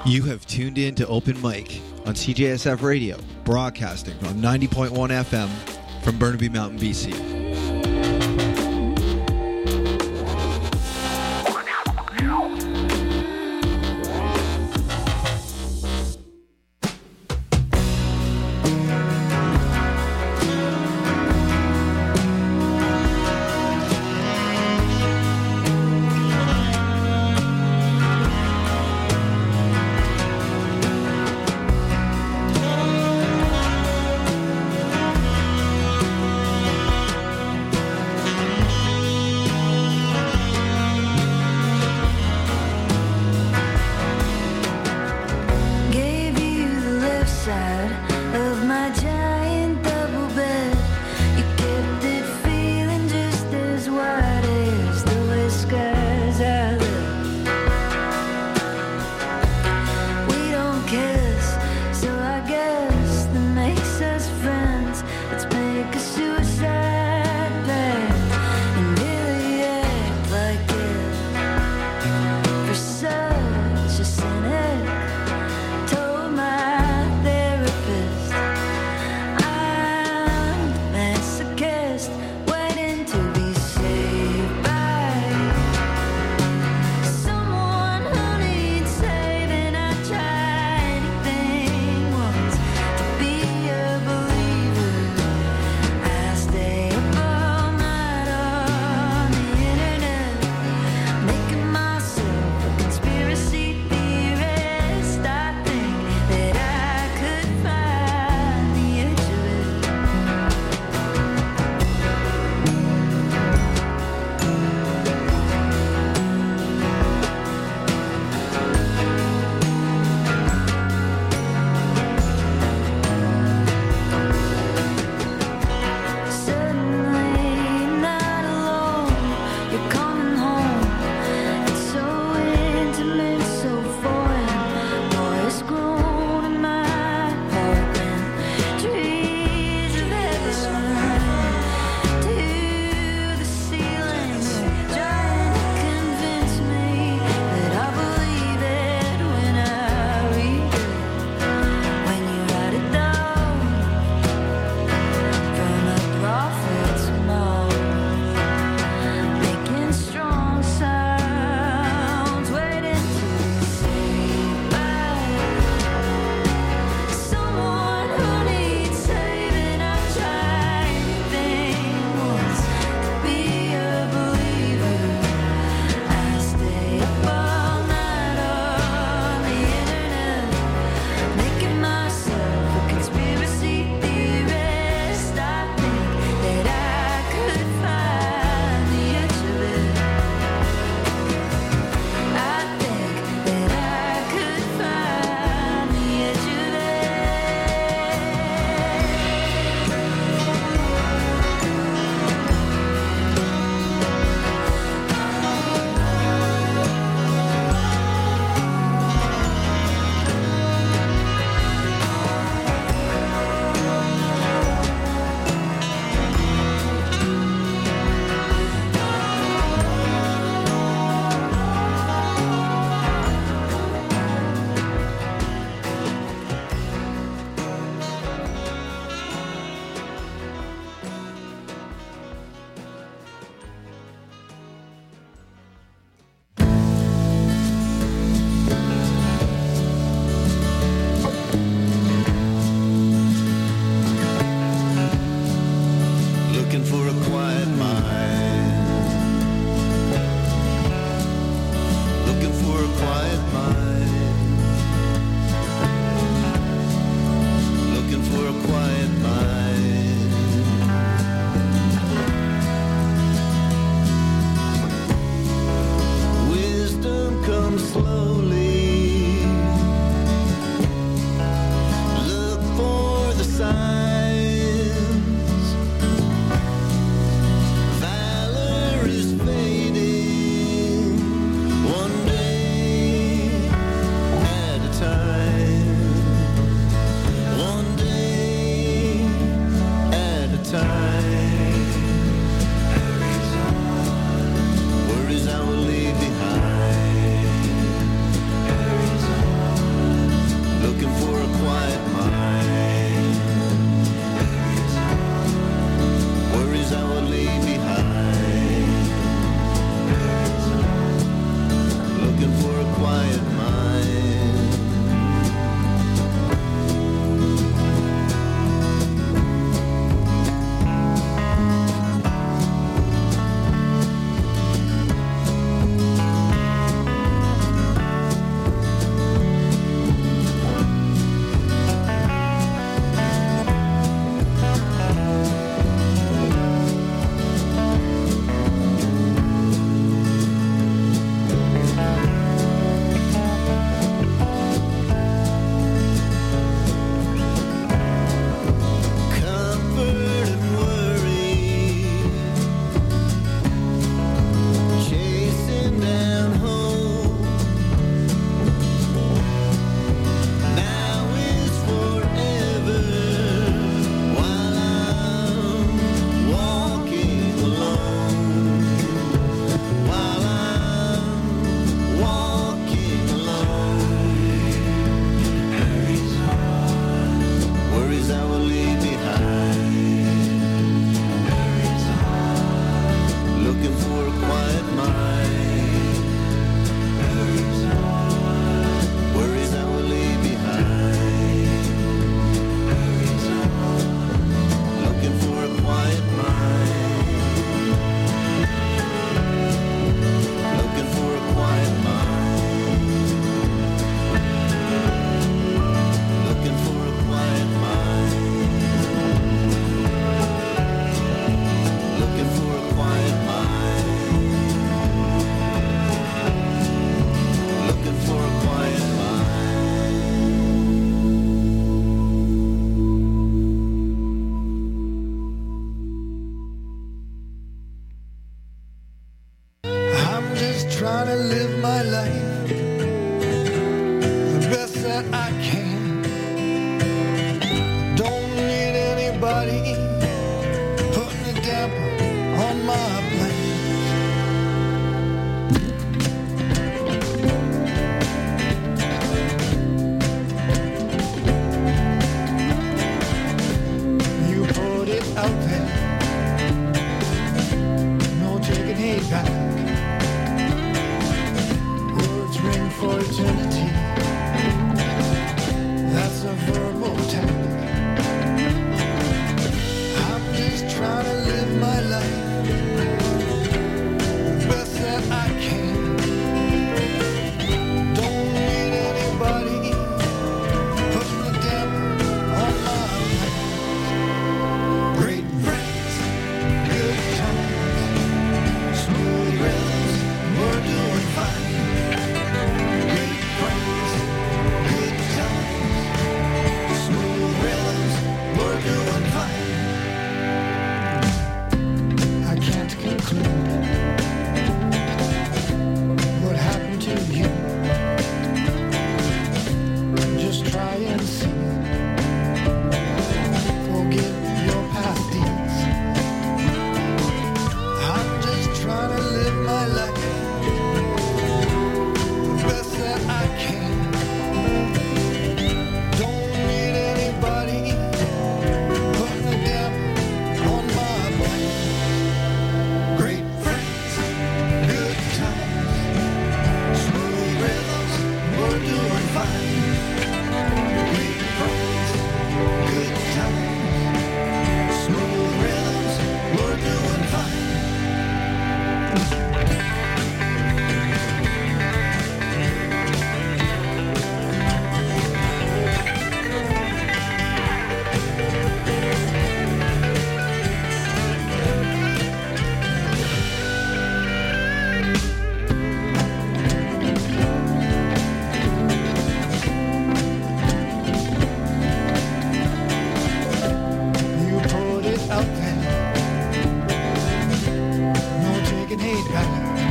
You have tuned in to Open Mic on CJSF Radio, broadcasting on 90.1 FM from Burnaby Mountain, BC. I'm just trying to live my life the best that I can. Don't need anybody putting a damper on my plans. You put it out there, no taking it back. Words ring for eternity, that's a verbal attack. I'm just trying to live my life the best that I can. Don't need anybody putting a damper on my plans. Great friends, good times, smooth rhythms, we're doing fine. Great friends, good times, smooth rhythms, we're doing fine. I can't conclude what happened to you. Just try and see. Forgive your past deeds. I'm just trying to live my life the best that I can. Don't need anybody putting a damper on my plans. Great friends, good times, smooth rhythms, we're doing fine. Great friends, good times, smooth rhythms, we're doing fine. You put it out there, no taking hate back.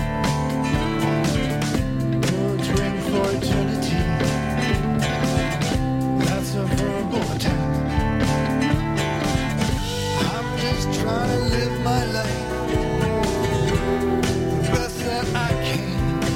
Words ring for eternity, that's a verbal attack. I'm just trying to live my life the best that I can.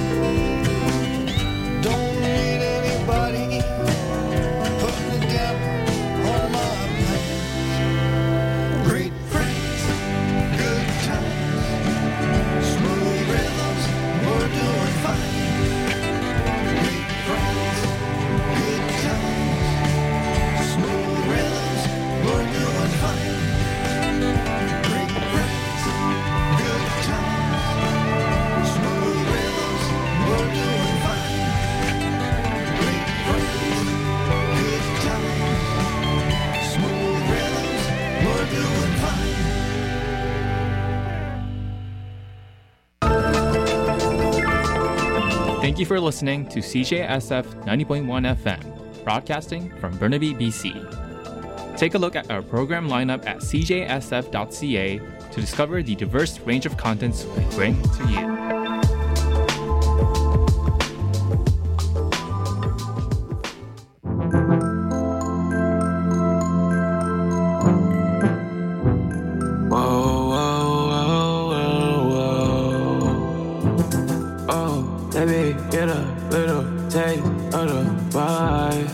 Don't need anybody putting a damper on my plans. Great friends, good times, smooth rhythms, we're doing fine. Great friends, good times, smooth rhythms, we're doing fine. Great friends, good times, smooth rhythms, we're doing fine. Great friends, good times, smooth rhythms, we're doing fine. Thank you for listening to CJSF 90.1 FM, broadcasting from Burnaby, BC. Take a look at our program lineup at cjsf.ca to discover the diverse range of contents we bring to you. Whoa, whoa, whoa, whoa, whoa. Oh, baby, get a little taste of the vibe.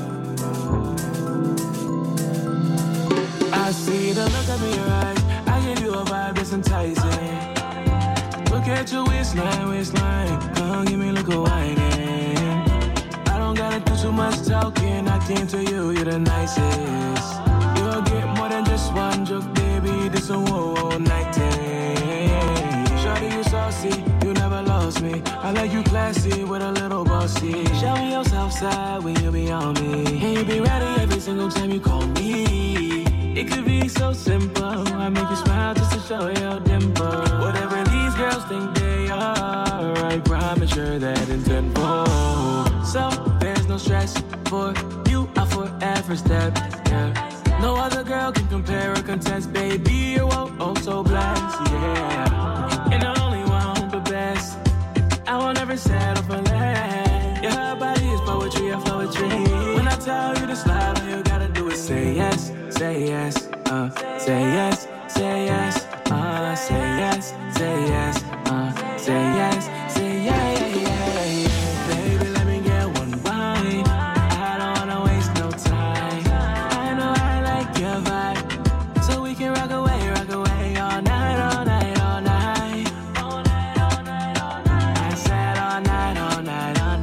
I see the look of your eyes. I give you a vibe that's enticing. Look at your waistline. Come give me a look of whining. I don't gotta do too much talking. I came to you, you're the nicest. You'll get more than just one joke, baby. This a whole night thing. Shawty, you saucy, you never lost me. I like you classy with a little bossy. Show me your south side when you be on me. And you be ready every single time you call me. It could be so simple. I make you smile just to show your dimple. Whatever these girls think they are, I promise you're that in tenfold. So there's no stress for you. I forever step, yeah. No other girl can compare or contest, baby. You're oh so blessed, yeah. And I only want the best. never settle for less. Yeah, her body is poetry, a poetry. When I tell you to slide, all you gotta do is say yes, say yes, say yes, say yes, say yes, say yes, say yes, say yeah, yeah, yeah, yeah. Baby, let me get one bite. I don't wanna waste no time. I know I like your vibe, so we can rock away all night, all night, all night. All night, all night, all night. I said all night, all night, all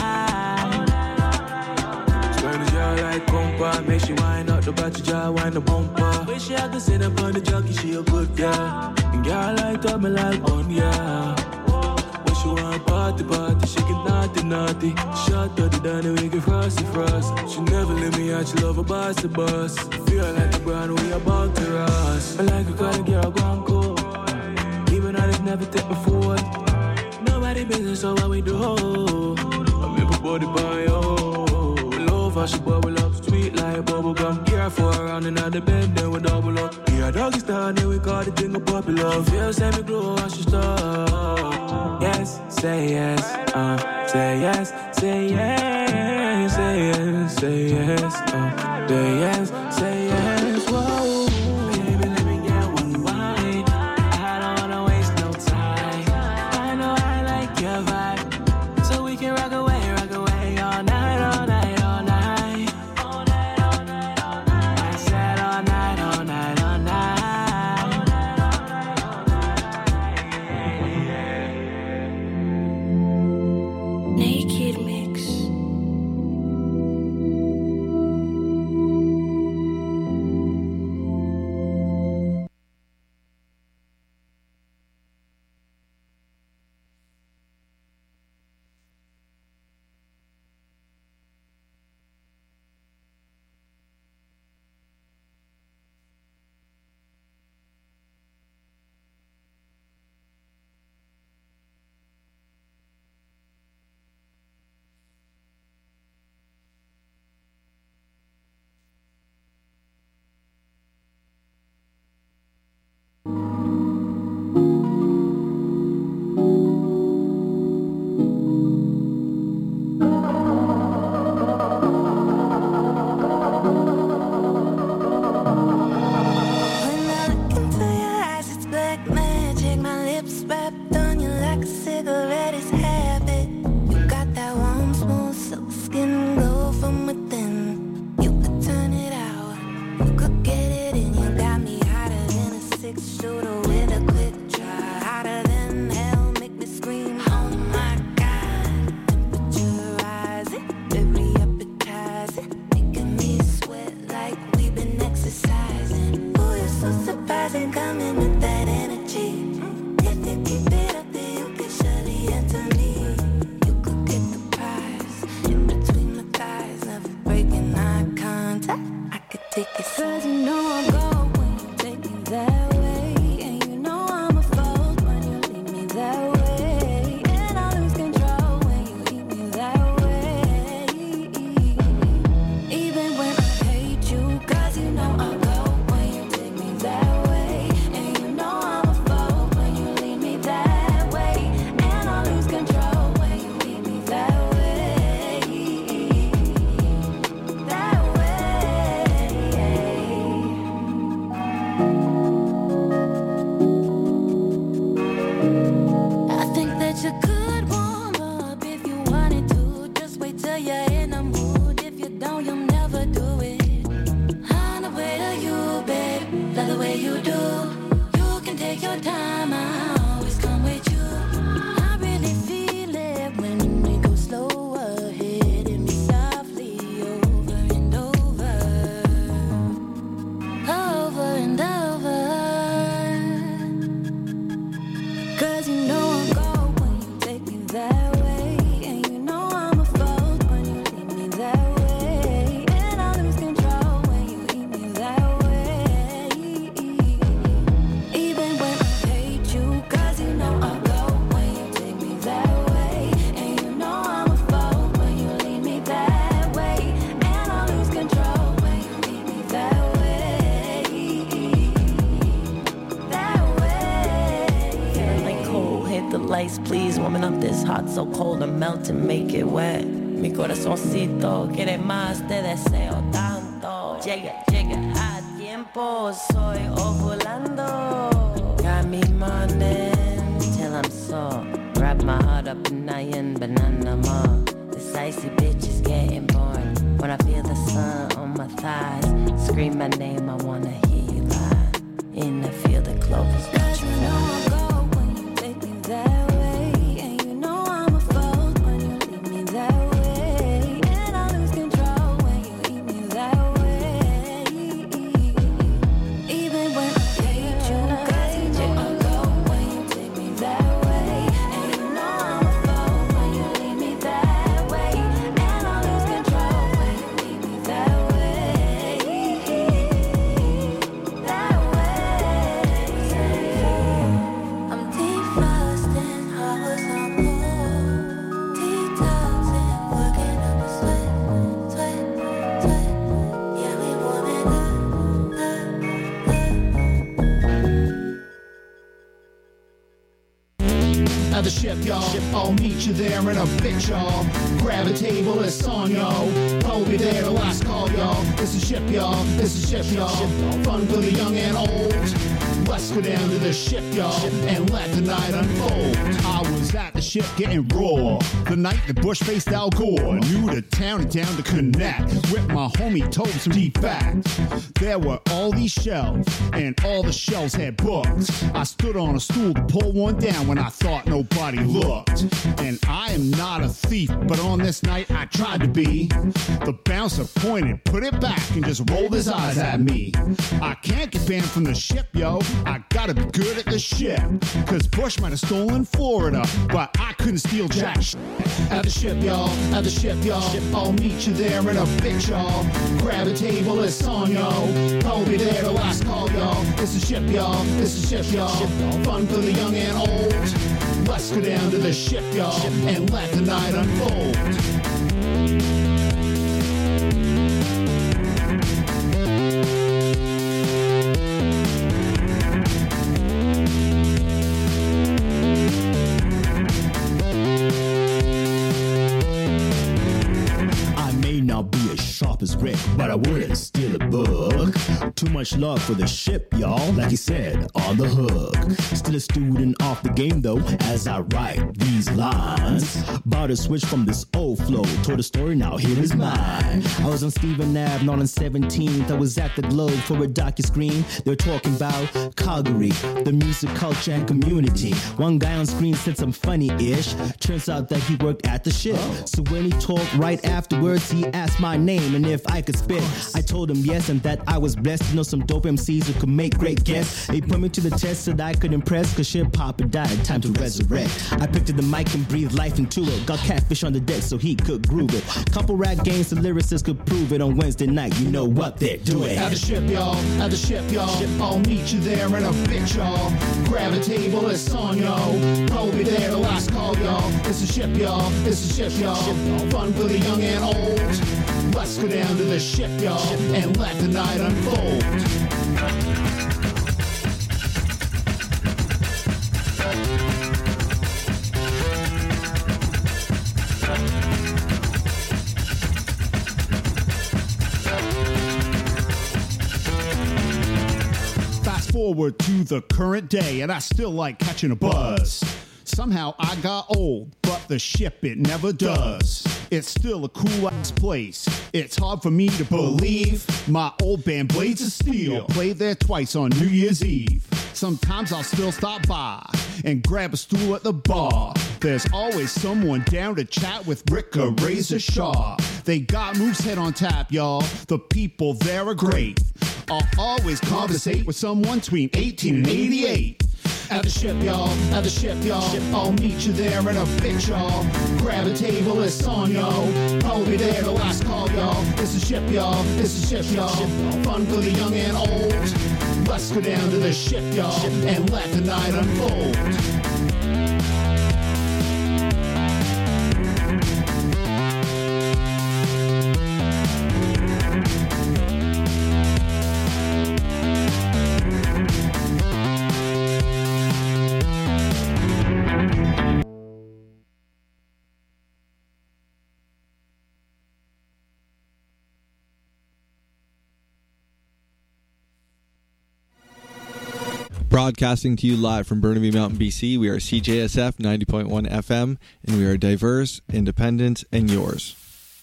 night. Spanish girl like compa, make she wind up the battery jar, wind the bumper. Wish I could sit up on the jockey, she a good girl. And girl like up me like one, yeah. When she want party, she get naughty. Shot to the Danny, we get frosty. She never let me out, she love a boss. Feel like the brand we about to us. I like a kind of girl gone cool. Even though it's never take me forward. Nobody business, so what we do. I'm in my body by yo. Love how she bubble up, sweet like bubble gum. Care for her round and out the bend, then we double up. Yeah, doggy style, then we call the thing a puppy love. Feel semi glow how she stop. Yes, say yes, say yes, say yes, say yes, say yes, say yes, say yes, whoa. Baby, let me get one bite. I don't wanna waste no time. I know I like your vibe, so we can rock away all night, all night, all night. All night, all night, all night. I said all night, all night, all night. Naked Mix. hot, so cold, and melt and make it wet. Mi corazoncito quiere más, te deseo tanto. Llega, llega a tiempo, soy ovulando. Got me morning till I'm sore. Wrap my heart up in iron banana more. This icy bitch is getting boring. When I feel the sun on my thighs, scream my name, I wanna hear you lie. In the field of clovers, Cause you know I'll go when you take me that way. And you know I'm a fool when you leave me that way. And I lose control when you leave me that way. Even when I hate you, cause you know I'll go when you take me that way. And you know I'm a fool when you leave me that way. And I lose control when you leave me that way. That way. I'm defrosting, hours on board. Detoxing, working up a sweat. Yeah, we warming up. At the ship, y'all. I'll meet you there in a bit, y'all. Grab a table, it's on, y'all. I'll be there, the last call, y'all. It's a ship, y'all. It's a ship, y'all. Fun for the young and old. Let's go down to the ship, y'all, and let the night unfold. I was at the ship getting raw the night the Bush faced Al Gore. New to town and down to connect with my homie told some deep facts. There were all these shelves, and all the shelves had books. I stood on a stool to pull one down when I thought nobody looked. And I am not a thief, but on this night I tried to be. The bouncer pointed, put it back, and just rolled his eyes at me. I can't get banned from the ship, yo. I gotta be good at the ship. Cause Bush might have stolen Florida, but I couldn't steal jack shit. At the ship, y'all. At the ship, y'all. I'll meet you there in a bit, y'all. Grab a table, it's on, yo. I'll be there, the last call, y'all. It's a ship, y'all. It's a ship, y'all. Fun for the young and old. Let's go down to the ship, y'all, and let the night unfold. I may not be as sharp as Rick, but I wouldn't steal a book. Too much love for the ship, y'all. Like he said, on the hook. Still a student off the game, though, as I write these lines. About to switch from this old flow. Told a story, now here is mine. I was on Stephen Ave, not on 17th. I was at the Globe for a docu-screen. They were talking about Calgary, the music culture and community. One guy on screen said some funny-ish. Turns out that he worked at the ship. So when he talked right afterwards, he asked my name and if I could spit. I told him yes and that I was blessed to know some dope MCs who could make great guests. They put me to the test so that I could impress, cause shit Papa died, time to resurrect. I picked up the mic and breathed life into it. Got Catfish on the deck so he could groove it. Couple rap games the lyricists could prove it. On Wednesday night, you know what they're doing. At the ship, y'all. At the ship, y'all. I'll meet you there in a bit, y'all. Grab a table, it's on, y'all. I'll be there, the last call, y'all. It's a ship, y'all. It's a ship, y'all. Fun for the young and old. Let's go down to the ship, y'all, and let the night unfold. Fast forward to the current day, and I still like catching a buzz. Somehow I got old, but the ship, it never does. It's still a cool-ass place. It's hard for me to believe. My old band, Blades of Steel, played there twice on New Year's Eve. Sometimes I'll still stop by and grab a stool at the bar. There's always someone down to chat with Rick or Razor Sharp. They got Moosehead on tap, y'all. The people there are great. I'll always conversate with someone between 18 and 88. At the ship, y'all. At the ship, y'all. I'll meet you there in a bit, y'all. Grab a table, it's on, y'all. I'll be there, the last call, y'all. It's a ship, y'all. It's a ship, y'all. Fun for the young and old. Let's go down to the ship, y'all, and let the night unfold. Broadcasting to you live from Burnaby Mountain, BC, we are CJSF 90.1 FM, and we are diverse, independent, and yours.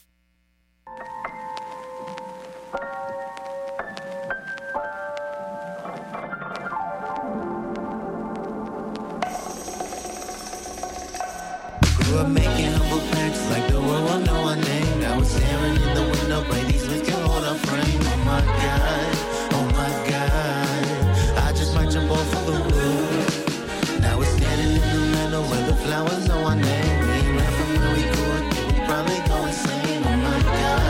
Grew up making humble packs like the world will know our name. Now we're staring in the window, pray these wings can hold our frame. Oh my God, oh my God, I just might jump off of the roof. Now we're standing in the meadow where the flowers know our name. We ain't rapping where we grew up, we probably go insane. Oh my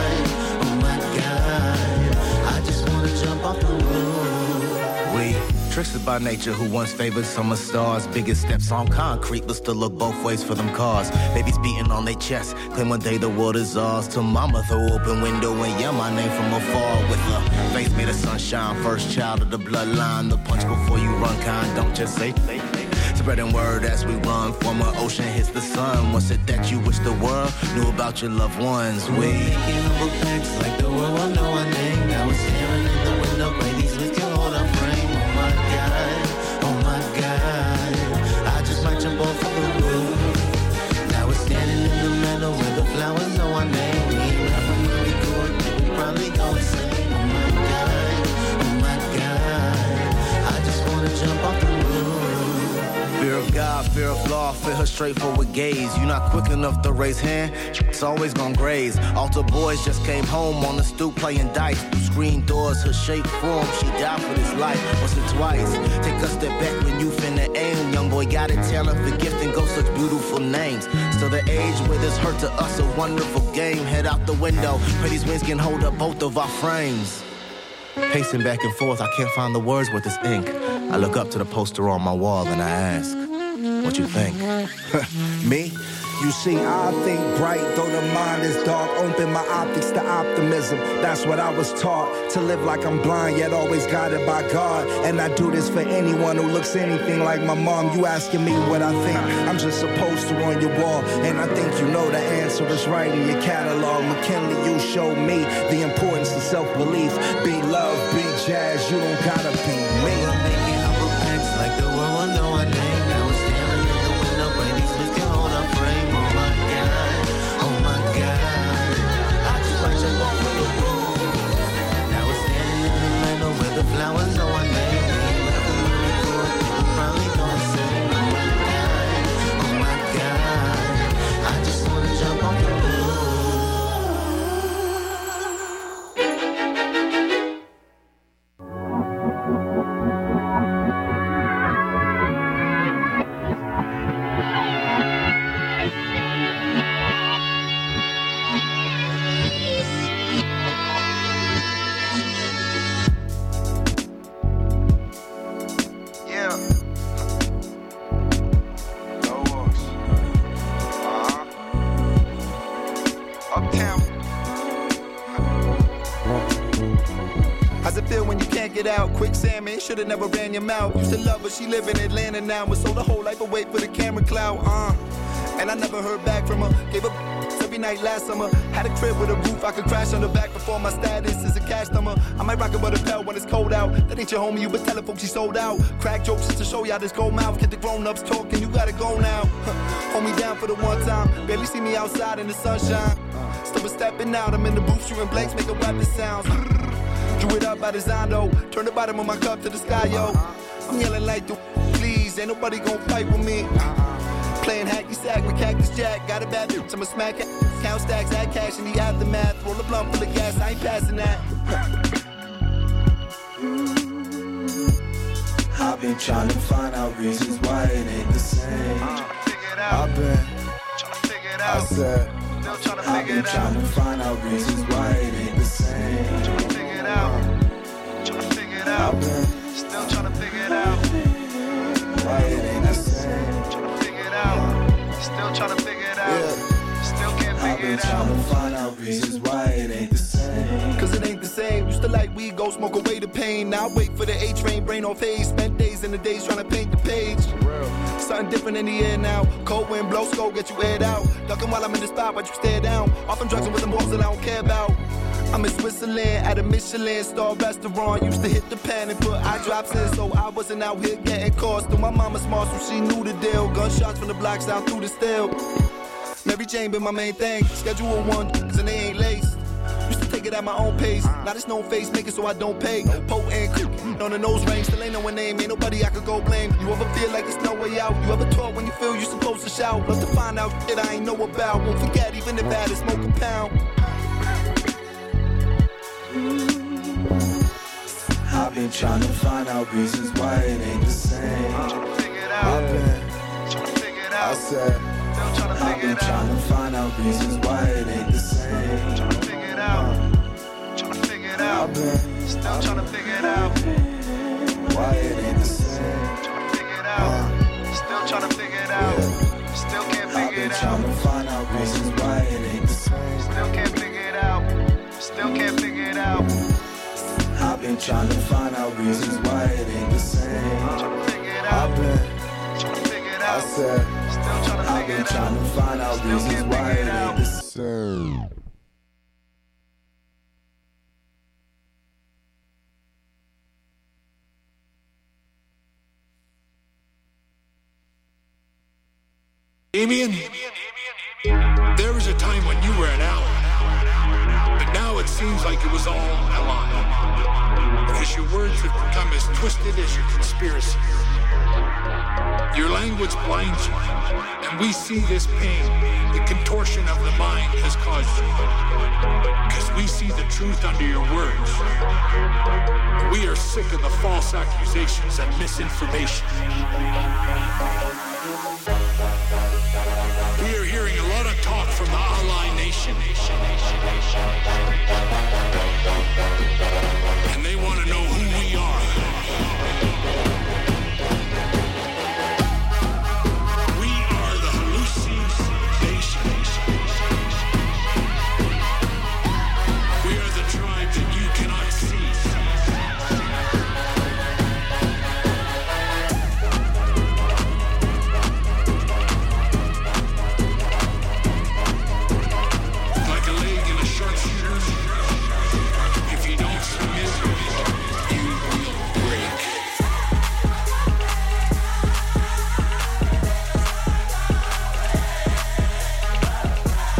God, I just wanna jump off the roof. We tricksters by nature who once favored summer stars. Biggest steps on concrete, but still look both ways for them cars. Babies beating on their chest, claim one day the world is ours. To mama throw open window and yell my name from afar. With a face made of sunshine, first child of the bloodline. The punch before you run kind, don't just say. Spreading word as we run from an ocean hits the sun. Was it that you wish the world knew about your loved ones? We're making humble packs like the world will know our name. Now we're staring in the window, pray these wings can hold our frame. Oh my God, I just might jump off of the roof. Now we're standing in the meadow where the flowers know our name. We ain't rapping where we grew up, we probably go insane. Oh my God, I just wanna jump off the roof. Fear of God, fear of law, fear her straightforward gaze. You not quick enough to raise hand, it's always gonna graze. Altar boys just came home on the stoop playing dice. Through screen doors, her shape form, she died for this life. Once or twice, take a step back when you finna aim. Young boy got a talent for gifting, go such beautiful names. Still the age where this hurt to us, a wonderful game. Head out the window, pray these winds can hold up both of our frames. Pacing back and forth, I can't find the words with this ink. I look up to the poster on my wall and I ask, what you think? Me? You see, I think bright, though the mind is dark. Open my optics to optimism. That's what I was taught. To live like I'm blind, yet always guided by God. And I do this for anyone who looks anything like my mom. You asking me what I think? I'm just a poster on your wall. And I think you know the answer is right in your catalog. McKinley, you showed me the importance of self-belief. Be love, be jazz, you don't gotta be me. We're making humble packs like the world will know our name. Now we're staring in the window, pray these wings can hold our frame. Oh my God, I just might jump off of the roof. Now we're standing in the middle where the flowers know our name. We ain't rapping where we grew up, we probably go insane. Oh my God, I just wanna jump off the roof. Quicksand, man, should've never ran your mouth. Used to love her, she live in Atlanta now, but sold her whole life away for the camera clout, And I never heard back from her, gave her every night last summer. Had a crib with a roof, I could crash on the back before my status is a cash number. I might rock it with a bell when it's cold out. That ain't your homie, you but tell folks she sold out. Crack jokes just to show y'all this gold mouth. Get the grown-ups talking, you gotta go now. Hold me down for the one time, barely see me outside in the sunshine. Still stepping out, I'm in the booth shooting blanks, making weapon sounds. Drew it up by design though, turn the bottom of my cup to the sky, yo. I'm yelling like the please, ain't nobody gon' fight with me. Playing hacky sack with Cactus Jack, got a bad bitch, I'ma smack it. Count stacks, add cash in the aftermath, roll a blunt full of gas, I ain't passing that. I've been trying to find out reasons why it ain't the same. I've been trying to figure it out. I said, I've been trying to find out reasons why it ain't the same. Trying to figure it out. Trying to figure it out. Still trying to figure it out. Why it ain't the same. Trying to figure it out. Still trying to figure it out. Still can't figure it out. I've been trying to find out reasons why it ain't the same. Cause it ain't the same. Used to like weed, go smoke away the pain. Now I wait for the A train, brain off haze. Spent days and the days trying to paint the page. Something different in the air now. Cold wind blow, skull get you aired out. Ducking while I'm in the spot, but you stare down. Off I'm drugs with them balls that I don't care about. I'm in Switzerland at a Michelin star restaurant. Used to hit the pan and put eye drops in, so I wasn't out here getting caught. Still, my mama smart, so she knew the deal. Gunshots from the blocks out through the steel. Mary Jane been my main thing. Schedule one, cause they ain't laced. Used to take it at my own pace. Now there's no face, make it so I don't pay. Potent, on the nose ring, still ain't no one name. Ain't nobody I could go blame. You ever feel like it's no way out? You ever talk when you feel you supposed to shout? Love to find out shit I ain't know about. Won't forget even if I had to smoke a pound. I've been trying to find out reasons why it ain't the same. I've been trying to find out reasons why it ain't the same. I've been still trying to figure it out. Why it ain't the same. Still trying to figure it out. Still can't figure it out. I've been trying to find out reasons why it ain't the same. Still can't figure it out. Still can't figure it out. I've been trying to find out reasons why it ain't the same. I've been trying to find out reasons why it ain't the same. Damien, there was a time when you were an ally, but now it seems like it was all a lie, because your words have become as twisted as your conspiracy. Your language blinds you, and we see this pain the contortion of the mind has caused you, because we see the truth under your words. We are sick of the false accusations and misinformation.